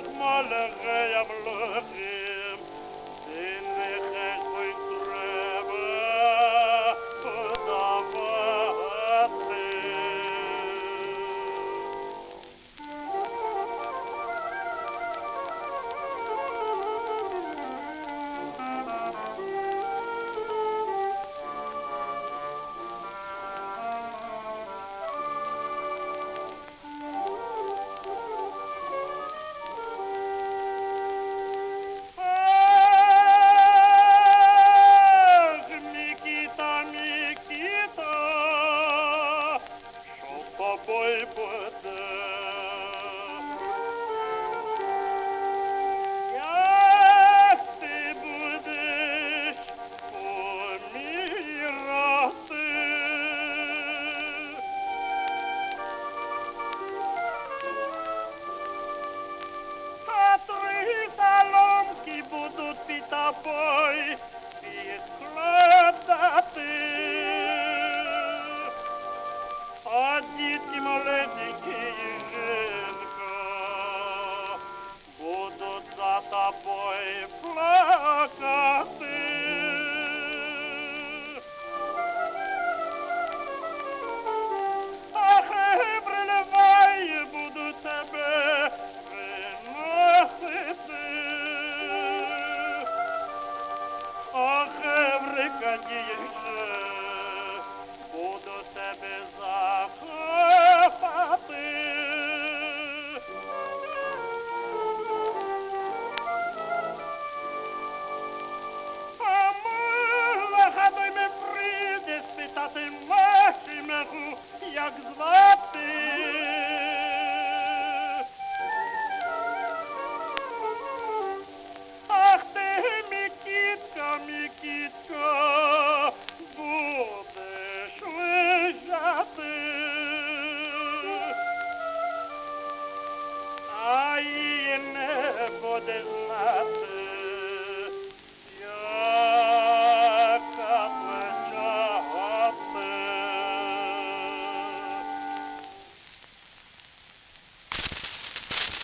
Малерея блохим, din вихеш пойн треба подавати. Тобой буде. Як ти будеш помирати? А три соломки будуть під тобою підкладати. А дітки маленькі і жінка будуть за тобою плакати. Ах, приливає, буду тебе приносити. Ах, брикадіше, буду тебе закопати. А мила, хай ми прийде спитати ваші меху, як звати. Ах ти, Микітка, Микітка, будеш лежати. А її не будеш